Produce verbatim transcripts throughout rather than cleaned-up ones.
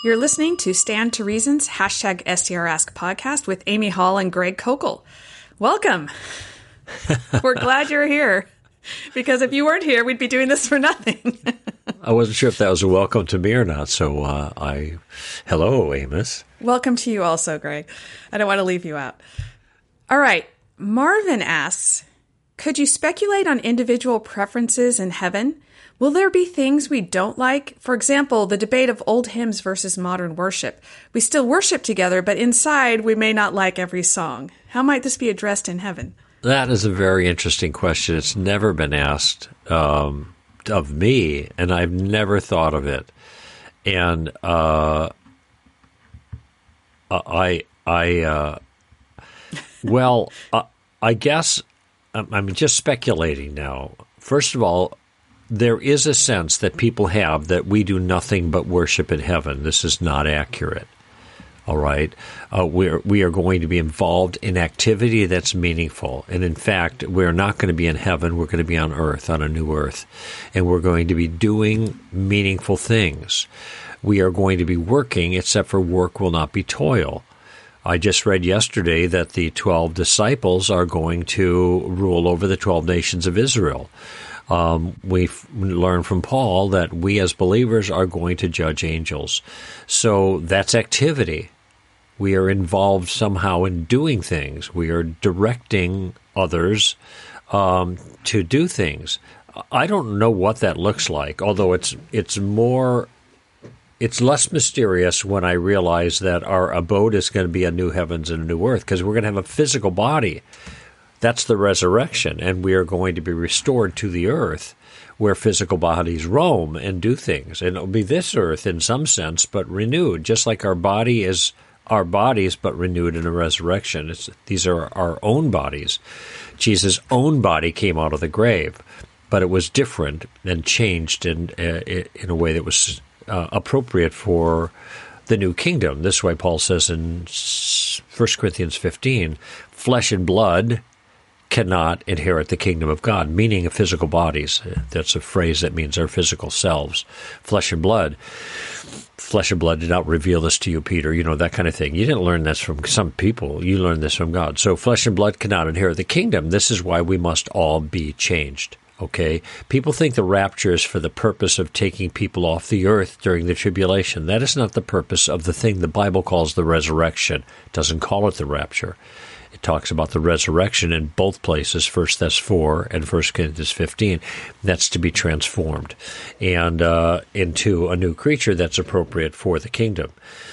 You're listening to Stand to Reason's hashtag S T R Ask podcast with Amy Hall and Greg Kokel. Welcome. We're glad you're here, because if you weren't here, we'd be doing this for nothing. I wasn't sure if that was a welcome to me or not, so uh, I... Hello, Amos. Welcome to you also, Greg. I don't want to leave you out. All right. Marvin asks, could you speculate on individual preferences in heaven? Will there be things we don't like? For example, the debate of old hymns versus modern worship. We still worship together, but inside we may not like every song. How might this be addressed in heaven? That is a very interesting question. It's never been asked um, of me, and I've never thought of it. And uh, I, I, uh, well, uh, I guess I'm, I'm just speculating now. First of all, there is a sense that people have that we do nothing but worship in heaven. This is not accurate. All right. Uh, we're, we are going to be involved in activity that's meaningful. And in fact, we're not going to be in heaven. We're going to be on earth, on a new earth. And we're going to be doing meaningful things. We are going to be working, except for work will not be toil. I just read yesterday that the twelve disciples are going to rule over the twelve nations of Israel. Um, we've learned from Paul that we as believers are going to judge angels. So that's activity. We are involved somehow in doing things. We are directing others um, to do things. I don't know what that looks like, although it's it's more, it's less mysterious when I realize that our abode is going to be a new heavens and a new earth, because we're going to have a physical body. That's the resurrection, and we are going to be restored to the earth where physical bodies roam and do things. And it'll be this earth in some sense, but renewed, just like our body is our bodies, but renewed in a resurrection. It's, these are our own bodies. Jesus' own body came out of the grave, but it was different and changed in, uh, in a way that was uh, appropriate for the new kingdom. This way Paul says in First Corinthians fifteen, flesh and blood cannot inherit the kingdom of God, meaning physical bodies. That's a phrase that means our physical selves. Flesh and blood. Flesh and blood did not reveal this to you, Peter, you know, that kind of thing. You didn't learn this from some people. You learned this from God. So flesh and blood cannot inherit the kingdom. This is why we must all be changed. Okay? People think the rapture is for the purpose of taking people off the earth during the tribulation. That is not the purpose of the thing the Bible calls the resurrection. It doesn't call it the rapture. It talks about the resurrection in both places, First Thessalonians four and First Corinthians fifteen. That's to be transformed and uh, into a new creature that's appropriate for the kingdom.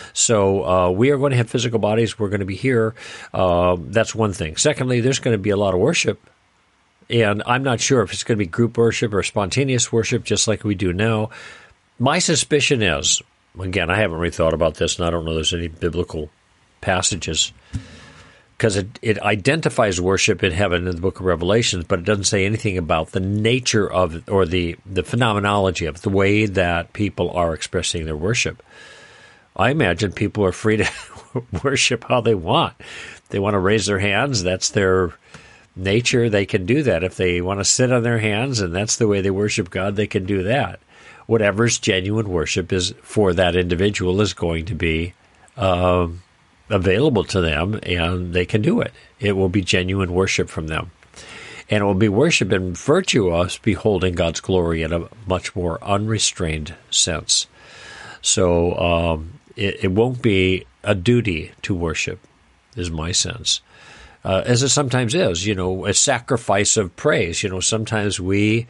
So uh, we are going to have physical bodies. We're going to be here. Uh, that's one thing. Secondly, there's going to be a lot of worship. And I'm not sure if it's going to be group worship or spontaneous worship, just like we do now. My suspicion is, again, I haven't really thought about this, and I don't know if there's any biblical passages, because it, it identifies worship in heaven in the book of Revelations, but it doesn't say anything about the nature of it or the, the phenomenology of it, the way that people are expressing their worship. I imagine people are free to worship how they want. They want to raise their hands. That's their nature. They can do that. If they want to sit on their hands and that's the way they worship God, they can do that. Whatever's genuine worship is for that individual is going to be um, available to them, and they can do it. It will be genuine worship from them. And it will be worship in virtue of us beholding God's glory in a much more unrestrained sense. So um, it, it won't be a duty to worship, is my sense. Uh, as it sometimes is, you know, a sacrifice of praise. You know, sometimes we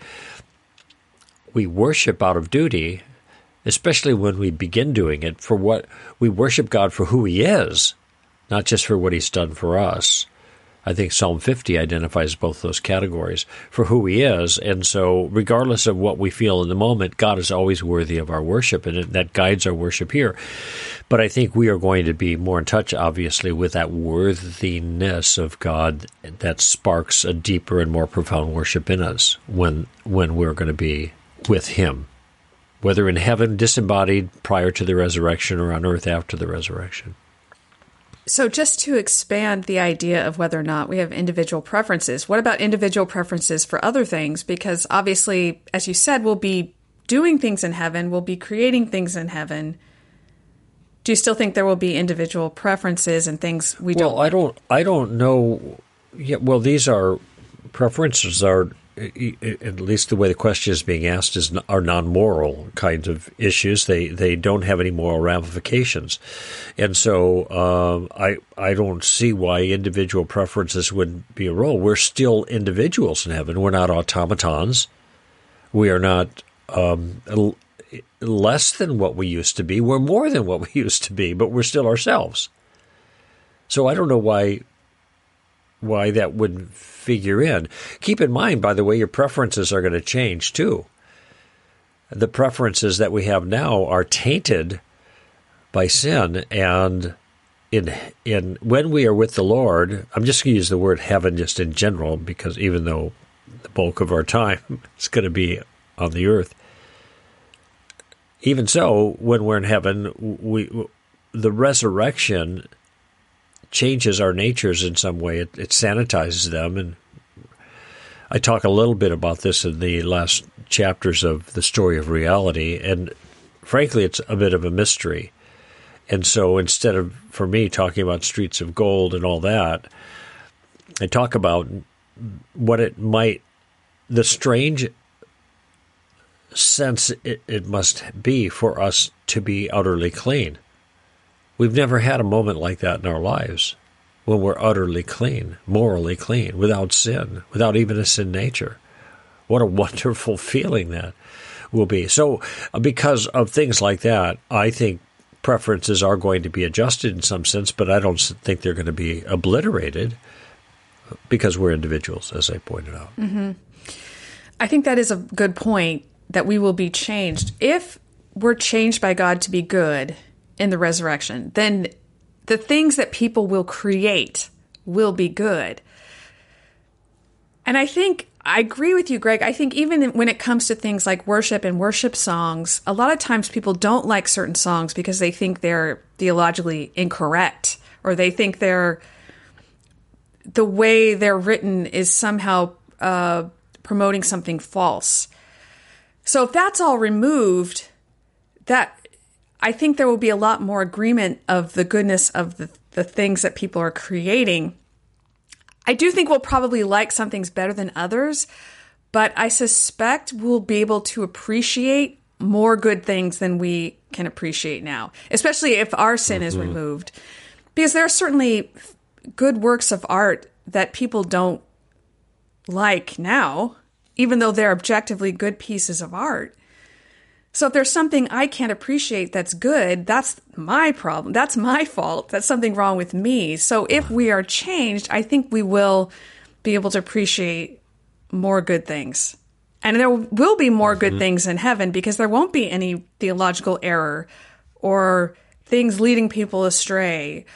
we worship out of duty, especially when we begin doing it for what we worship God for who He is, not just for what He's done for us. I think Psalm fifty identifies both those categories for who He is. And so regardless of what we feel in the moment, God is always worthy of our worship, and that guides our worship here. But I think we are going to be more in touch, obviously, with that worthiness of God that sparks a deeper and more profound worship in us when when we're going to be with Him, whether in heaven, disembodied prior to the resurrection, or on earth after the resurrection. So just to expand the idea of whether or not we have individual preferences, what about individual preferences for other things? Because obviously, as you said, we'll be doing things in heaven, we'll be creating things in heaven. Do you still think there will be individual preferences and things we well, don't? Well, I don't. I don't know. Yeah. Well, these are preferences are. At least the way the question is being asked is are non-moral kinds of issues. They they don't have any moral ramifications, and so um, I I don't see why individual preferences wouldn't be a role. We're still individuals in heaven. We're not automatons. We are not um, less than what we used to be. We're more than what we used to be, but we're still ourselves. So I don't know why why that wouldn't figure in. Keep in mind, by the way, your preferences are going to change too. The preferences that we have now are tainted by sin, and in in when we are with the Lord, I'm just going to use the word heaven just in general, because even though the bulk of our time is going to be on the earth, even so, when we're in heaven, we the resurrection changes our natures in some way. It, it sanitizes them, and I talk a little bit about this in the last chapters of The Story of Reality, and frankly, it's a bit of a mystery. And so instead of, for me, talking about streets of gold and all that, I talk about what it might, the strange sense it, it must be for us to be utterly clean. We've never had a moment like that in our lives, when we're utterly clean, morally clean, without sin, without even a sin nature. What a wonderful feeling that will be. So because of things like that, I think preferences are going to be adjusted in some sense, but I don't think they're going to be obliterated because we're individuals, as I pointed out. Mm-hmm. I think that is a good point, that we will be changed. If we're changed by God to be good in the resurrection, then the things that people will create will be good. And I think, I agree with you, Greg. I think even when it comes to things like worship and worship songs, a lot of times people don't like certain songs because they think they're theologically incorrect, or they think they're, the way they're written is somehow uh, promoting something false. So if that's all removed, that I think there will be a lot more agreement of the goodness of the, the things that people are creating. I do think we'll probably like some things better than others, but I suspect we'll be able to appreciate more good things than we can appreciate now, especially if our sin mm-hmm. is removed. Because there are certainly good works of art that people don't like now, even though they're objectively good pieces of art. So if there's something I can't appreciate that's good, that's my problem. That's my fault. That's something wrong with me. So if we are changed, I think we will be able to appreciate more good things. And there will be more good mm-hmm. things in heaven, because there won't be any theological error or things leading people astray.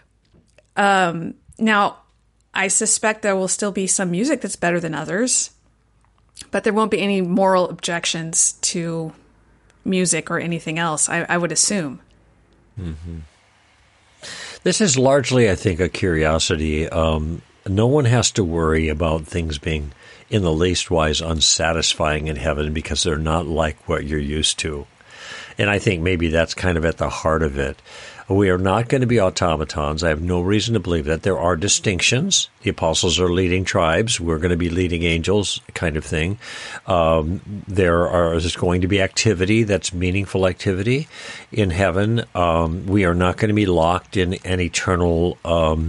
Um, now, I suspect there will still be some music that's better than others, but there won't be any moral objections to music or anything else, I, I would assume. Mm-hmm. This is largely, I think, a curiosity. Um, no one has to worry about things being in the least wise unsatisfying in heaven because they're not like what you're used to. And I think maybe that's kind of at the heart of it. We are not going to be automatons. I have no reason to believe that. There are distinctions. The apostles are leading tribes. We're going to be leading angels, kind of thing. Um, there are, is going to be activity that's meaningful activity in heaven. Um, we are not going to be locked in an eternal um,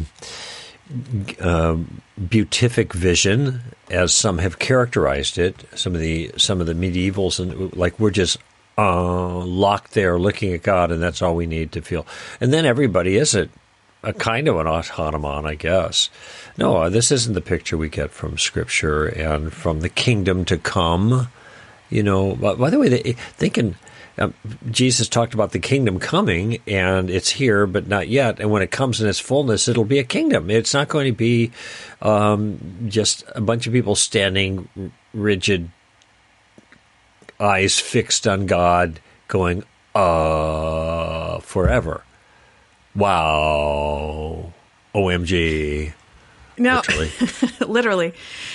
uh, beatific vision, as some have characterized it. Some of the some of the medievals, and like we're just Uh, locked there looking at God, and that's all we need to feel. And then everybody is a, a kind of an autonomon, I guess. No, uh, this isn't the picture we get from Scripture and from the kingdom to come. You know, by, by the way, they, thinking um, Jesus talked about the kingdom coming, and it's here, but not yet. And when it comes in its fullness, it'll be a kingdom. It's not going to be um, just a bunch of people standing rigid, eyes fixed on God, going, uh, forever. Wow. O M G. No, literally. literally.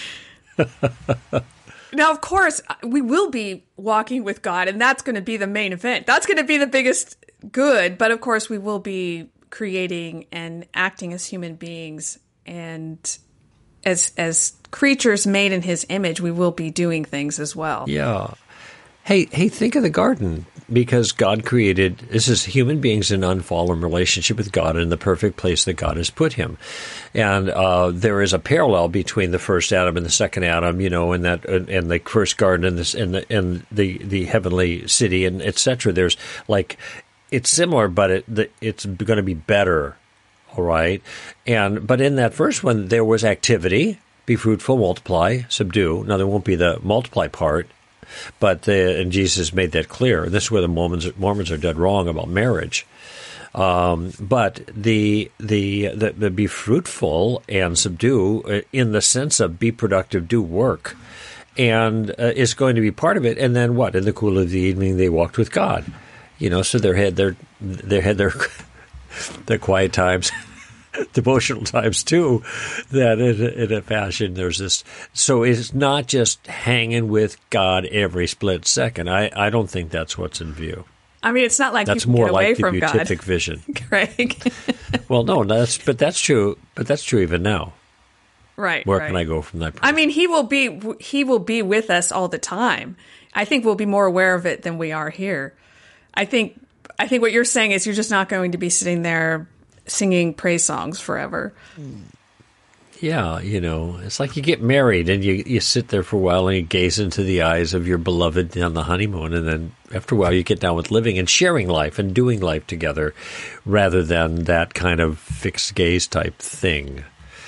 Now, of course, we will be walking with God, and that's going to be the main event. That's going to be the biggest good, but of course we will be creating and acting as human beings, and as as creatures made in his image, we will be doing things as well. Yeah. Hey, hey, think of the garden, because God created, this is human beings in unfallen relationship with God in the perfect place that God has put him. And uh, there is a parallel between the first Adam and the second Adam, you know, and that and, and the first garden and this and the and the, the heavenly city and et cetera. There's like, it's similar, but it the, it's going to be better, all right? And but in that first one, there was activity, be fruitful, multiply, subdue. Now, there won't be the multiply part. But the, and Jesus made that clear. This is where the Mormons, Mormons are dead wrong about marriage. Um, but the, the the the be fruitful and subdue in the sense of be productive, do work, and uh, is going to be part of it. And then what? In the cool of the evening, they walked with God. You know, so they had their they had their their quiet times. Devotional times too, that in, in a fashion there's this. So it's not just hanging with God every split second. I, I don't think that's what's in view. I mean, it's not like that's you can more get away like the from beatific God. vision, Greg. Well, no, that's but that's true. But that's true even now. Right. Where right. can I go from that? I mean, he will be he will be with us all the time. I think we'll be more aware of it than we are here. I think I think what you're saying is you're just not going to be sitting there singing praise songs forever. Yeah, you know, it's like you get married and you, you sit there for a while and you gaze into the eyes of your beloved on the honeymoon, and then after a while you get down with living and sharing life and doing life together rather than that kind of fixed gaze type thing.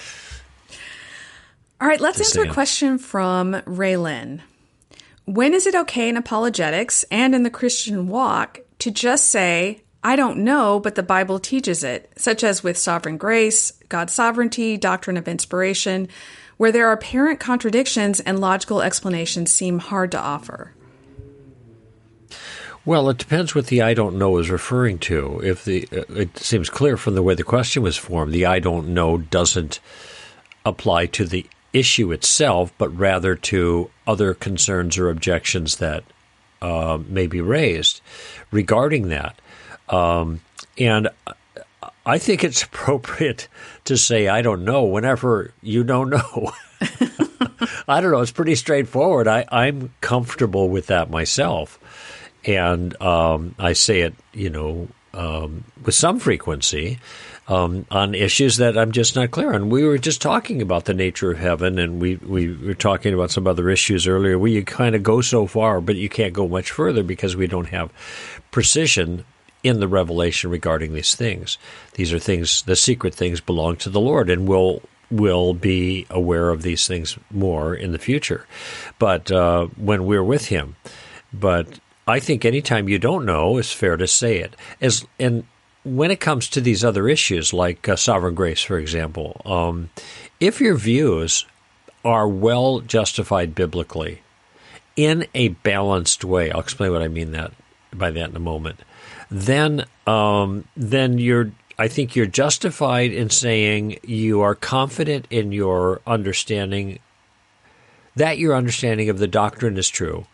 All right, let's Just answer saying. a question from Raylyn. When is it okay in apologetics and in the Christian walk to just say, I don't know, but the Bible teaches it, such as with sovereign grace, God's sovereignty, doctrine of inspiration, where there are apparent contradictions and logical explanations seem hard to offer? Well, it depends what the I don't know is referring to. If the uh, it seems clear from the way the question was formed, the I don't know doesn't apply to the issue itself, but rather to other concerns or objections that uh, may be raised regarding that. Um, and I think it's appropriate to say, I don't know, whenever you don't know. I don't know. It's pretty straightforward. I, I'm comfortable with that myself. And um, I say it, you know, um, with some frequency um, on issues that I'm just not clear on. We were just talking about the nature of heaven, and we, we were talking about some other issues earlier where you kind of go so far, but you can't go much further because we don't have precision in the revelation regarding these things. These are things, the secret things belong to the Lord, and we'll, we'll be aware of these things more in the future. But uh, when we're with him. But I think anytime you don't know, it's fair to say it. As and when it comes to these other issues, like uh, sovereign grace, for example, um, if your views are well justified biblically in a balanced way, I'll explain what I mean that by that in a moment, then um, then you're I think you're justified in saying you are confident in your understanding, that your understanding of the doctrine is true.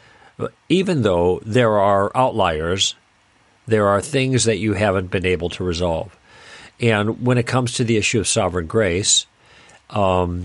Even though there are outliers, there are things that you haven't been able to resolve. And when it comes to the issue of sovereign grace, um,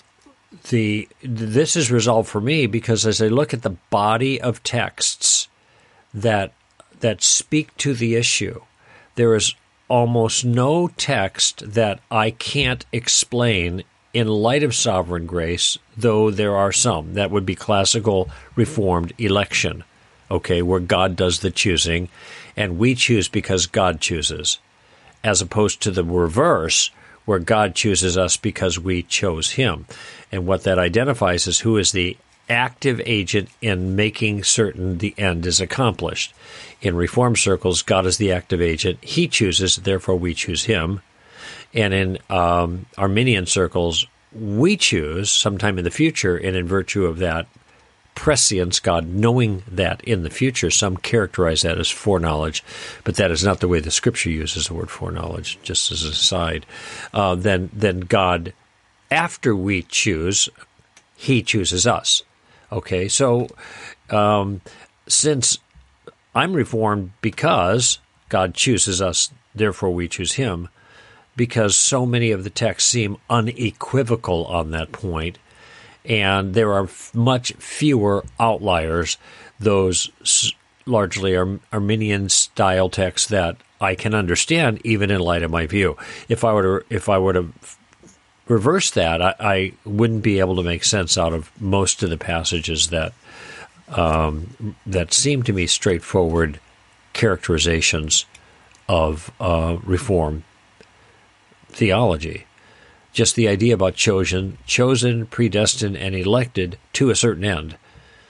the this is resolved for me because as I look at the body of texts that that speak to the issue, there is almost no text that I can't explain in light of sovereign grace, though there are some. That would be classical Reformed election, okay, where God does the choosing, and we choose because God chooses, as opposed to the reverse, where God chooses us because we chose him. And what that identifies is who is the active agent in making certain the end is accomplished. In Reformed circles, God is the active agent. He chooses, therefore we choose him. And in um, Arminian circles, we choose sometime in the future, and in virtue of that prescience, God knowing that in the future, some characterize that as foreknowledge, but that is not the way the Scripture uses the word foreknowledge, just as an aside. Uh, then, then God, after we choose, he chooses us. Okay, so um, since I'm Reformed because God chooses us, therefore we choose him, because so many of the texts seem unequivocal on that point, and there are f- much fewer outliers, those s- largely Ar- Arminian-style texts that I can understand, even in light of my view. If I were to, if I were to reverse that, I, I wouldn't be able to make sense out of most of the passages that um, that seem to me straightforward characterizations of uh, Reform theology. Just the idea about chosen, chosen, predestined, and elected to a certain end.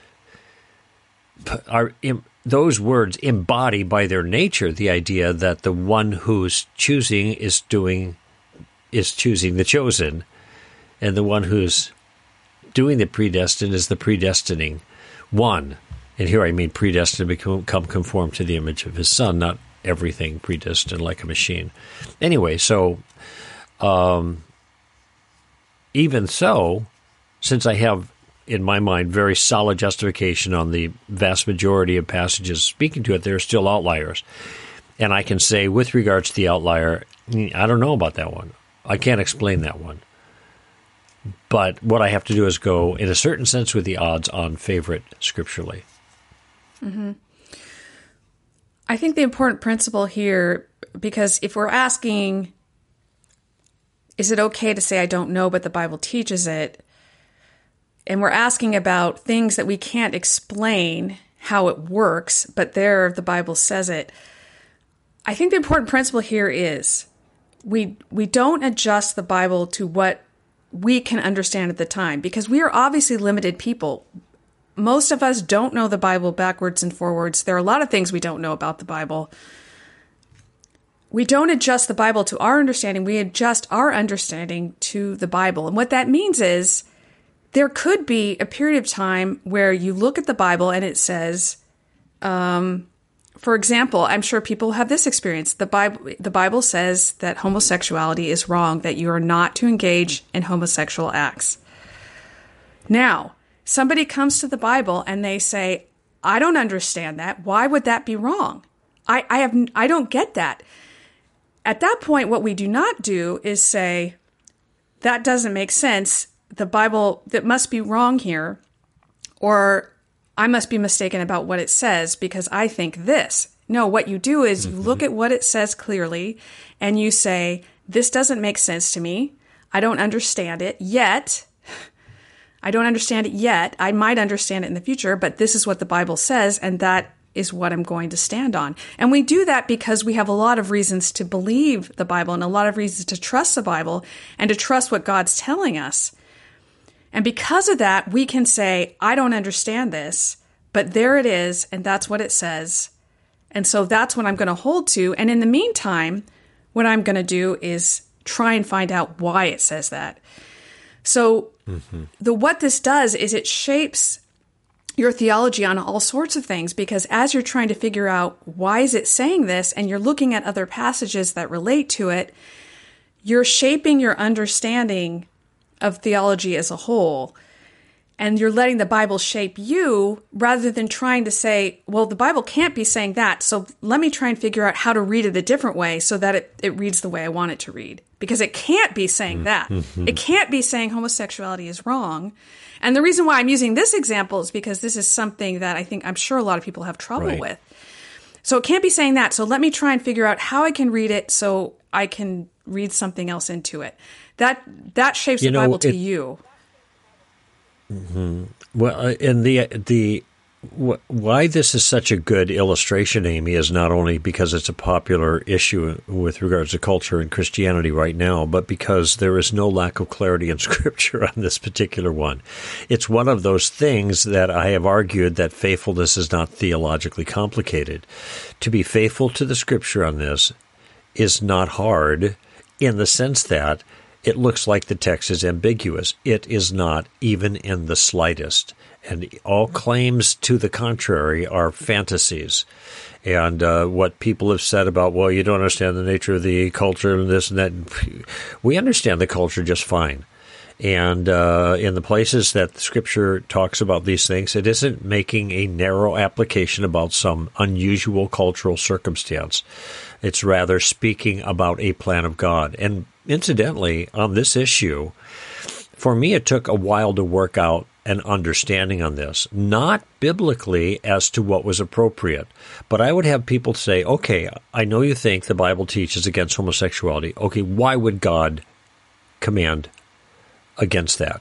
Are im, those words embody by their nature the idea that the one who's choosing is doing is choosing the chosen, and the one who's doing the predestined is the predestining one. And here I mean predestined to become conformed to the image of his Son, not everything predestined like a machine. Anyway, so um, even so, since I have, in my mind, very solid justification on the vast majority of passages speaking to it, there are still outliers. And I can say, with regards to the outlier, I don't know about that one. I can't explain that one. But what I have to do is go, in a certain sense, with the odds on favorite scripturally. Mm-hmm. I think the important principle here, because if we're asking, is it okay to say I don't know, but the Bible teaches it, and we're asking about things that we can't explain how it works, but there the Bible says it, I think the important principle here is we we don't adjust the Bible to what we can understand at the time, because we are obviously limited people. Most of us don't know the Bible backwards and forwards. There are a lot of things we don't know about the Bible. We don't adjust the Bible to our understanding. We adjust our understanding to the Bible. And what that means is there could be a period of time where you look at the Bible and it says, um, for example, I'm sure people have this experience. The Bible, the Bible says that homosexuality is wrong, that you are not to engage in homosexual acts. Now, somebody comes to the Bible and they say, I don't understand that. Why would that be wrong? I, I have, I don't get that. At that point, what we do not do is say, that doesn't make sense. The Bible, that must be wrong here, or I must be mistaken about what it says because I think this. No, what you do is you look at what it says clearly and you say, this doesn't make sense to me. I don't understand it yet. I don't understand it yet. I might understand it in the future, but this is what the Bible says, and that is what I'm going to stand on. And we do that because we have a lot of reasons to believe the Bible and a lot of reasons to trust the Bible and to trust what God's telling us. And because of that, we can say, I don't understand this, but there it is, and that's what it says. And so that's what I'm going to hold to. And in the meantime, what I'm going to do is try and find out why it says that. So mm-hmm. the what this does is it shapes your theology on all sorts of things, because as you're trying to figure out why is it saying this, and you're looking at other passages that relate to it, you're shaping your understanding of theology as a whole. And you're letting the Bible shape you rather than trying to say, well, the Bible can't be saying that, so let me try and figure out how to read it a different way so that it, it reads the way I want it to read. Because it can't be saying that. Mm-hmm. It can't be saying homosexuality is wrong. And the reason why I'm using this example is because this is something that I think I'm sure a lot of people have trouble right. with. So it can't be saying that. So let me try and figure out how I can read it so I can read something else into it. That that shapes you the know, Bible to it, you. Mm-hmm. Well, uh, and the the wh- why this is such a good illustration, Amy, is not only because it's a popular issue with regards to culture and Christianity right now, but because there is no lack of clarity in Scripture on this particular one. It's one of those things that I have argued that faithfulness is not theologically complicated. To be faithful to the Scripture on this is not hard, in the sense that it looks like the text is ambiguous. It is not, even in the slightest. And all claims to the contrary are fantasies. And uh, what people have said about, well, you don't understand the nature of the culture and this and that. We understand the culture just fine. And uh, in the places that the Scripture talks about these things, it isn't making a narrow application about some unusual cultural circumstance. It's rather speaking about a plan of God. And incidentally, on this issue, for me, it took a while to work out an understanding on this, not biblically as to what was appropriate. But I would have people say, okay, I know you think the Bible teaches against homosexuality. Okay, why would God command against that?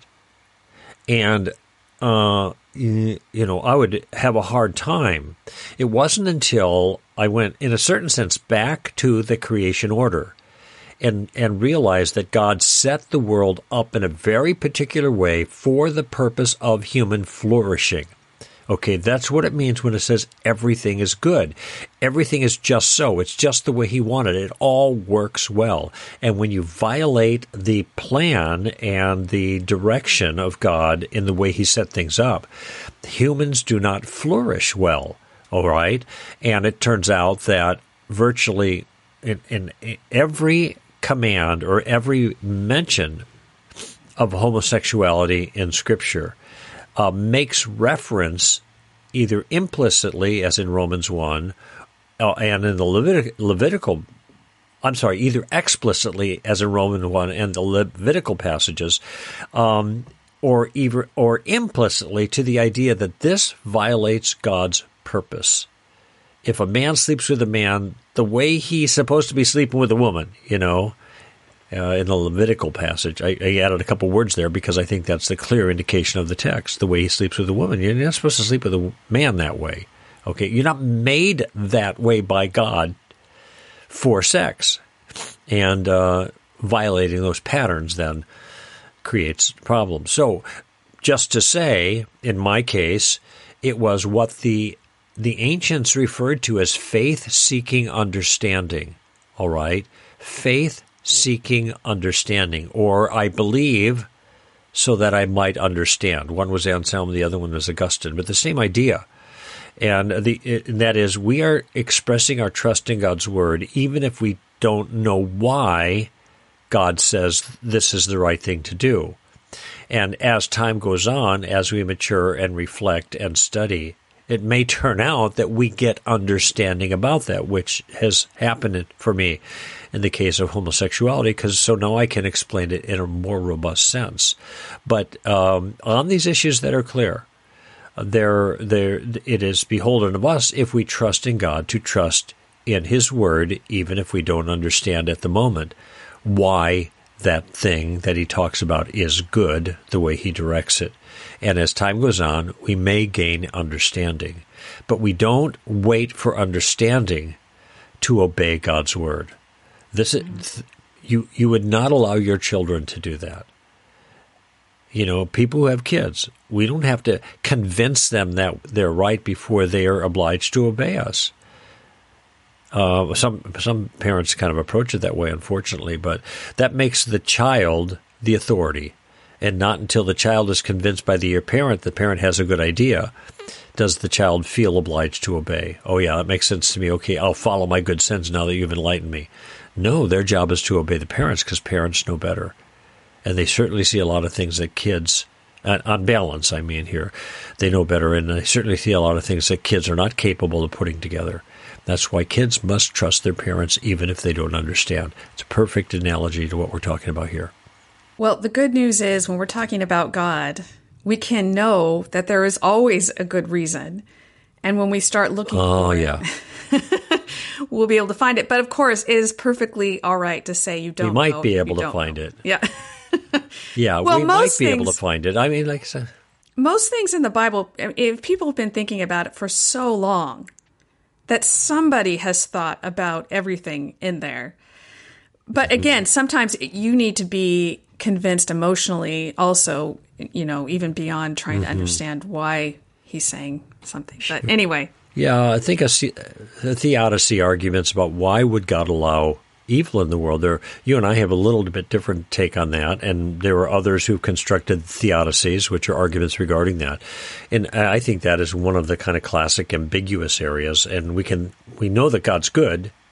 And, uh, you know, I would have a hard time. It wasn't until I went, in a certain sense, back to the creation order and, and realized that God set the world up in a very particular way for the purpose of human flourishing. Okay, that's what it means when it says everything is good. Everything is just so. It's just the way he wanted it. It all works well. And when you violate the plan and the direction of God in the way he set things up, humans do not flourish well, all right? And it turns out that virtually in, in every command or every mention of homosexuality in Scripture Uh, makes reference either implicitly, as in Romans one, uh, and in the Levitic- Levitical, I'm sorry, either explicitly, as in Romans one and the Levitical passages, um, or either, or implicitly to the idea that this violates God's purpose. If a man sleeps with a man the way he's supposed to be sleeping with a woman, you know, Uh, in the Levitical passage. I, I added a couple words there because I think that's the clear indication of the text, the way he sleeps with a woman. You're not supposed to sleep with a man that way. Okay, you're not made that way by God for sex. And uh, violating those patterns then creates problems. So just to say, in my case, it was what the the ancients referred to as faith-seeking understanding. All right? Faith seeking understanding, or I believe so that I might understand. One was Anselm, the other one was Augustine, but the same idea. And the and that is, we are expressing our trust in God's word, even if we don't know why God says this is the right thing to do. And as time goes on, as we mature and reflect and study, it may turn out that we get understanding about that, which has happened for me in the case of homosexuality, because so now I can explain it in a more robust sense. But um, on these issues that are clear, there, there, it is beholden of us, if we trust in God, to trust in his word, even if we don't understand at the moment why that thing that he talks about is good the way he directs it. And as time goes on, we may gain understanding. But we don't wait for understanding to obey God's word. This is, you you would not allow your children to do that. You know, people who have kids, we don't have to convince them that they're right before they are obliged to obey us. Uh, some some parents kind of approach it that way, unfortunately, but that makes the child the authority. And not until the child is convinced by the parent, the parent has a good idea, does the child feel obliged to obey. Oh, yeah, that makes sense to me. Okay, I'll follow my good sense now that you've enlightened me. No, their job is to obey the parents because parents know better. And they certainly see a lot of things that kids, on balance, I mean here, they know better. And they certainly see a lot of things that kids are not capable of putting together. That's why kids must trust their parents even if they don't understand. It's a perfect analogy to what we're talking about here. Well, the good news is when we're talking about God, we can know that there is always a good reason. And when we start looking oh, for yeah. it, we'll be able to find it. But of course, it is perfectly all right to say you don't know. We might be able to find know. it. Yeah. yeah, well, we might be things, able to find it. I mean, like I said. Most things in the Bible, if people have been thinking about it for so long, that somebody has thought about everything in there. But again, sometimes you need to be convinced emotionally also, you know, even beyond trying mm-hmm. to understand why he's saying something. But anyway. Yeah, I think a, a theodicy arguments about why would God allow evil in the world. There, you and I have a little bit different take on that, and there are others who constructed theodicies, which are arguments regarding that. And I think that is one of the kind of classic ambiguous areas, and we can we know that God's good,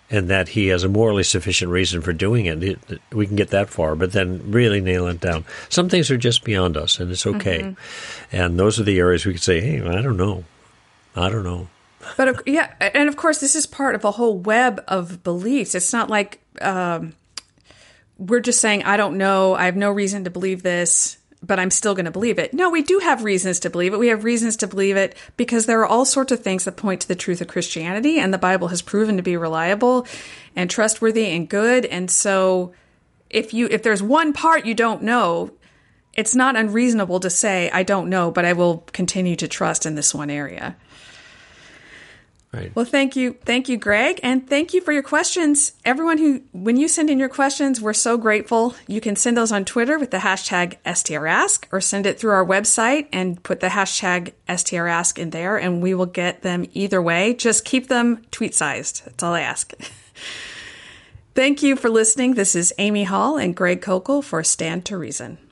and that he has a morally sufficient reason for doing it. it we can get that far, but then really nail it down. Some things are just beyond us, and it's okay. Mm-hmm. And those are the areas we could say, hey, I don't know. I don't know. But yeah, and of course, this is part of a whole web of beliefs. It's not like um, we're just saying, I don't know, I have no reason to believe this, but I'm still going to believe it. No, we do have reasons to believe it. We have reasons to believe it because there are all sorts of things that point to the truth of Christianity, and the Bible has proven to be reliable and trustworthy and good. And so if you if there's one part you don't know, it's not unreasonable to say, I don't know, but I will continue to trust in this one area. Right. Well, thank you. Thank you, Greg. And thank you for your questions. Everyone who, when you send in your questions, we're so grateful. You can send those on Twitter with the hashtag S T R Ask, or send it through our website and put the hashtag S T R Ask in there, and we will get them either way. Just keep them tweet sized. That's all I ask. Thank you for listening. This is Amy Hall and Greg Kokel for Stand to Reason.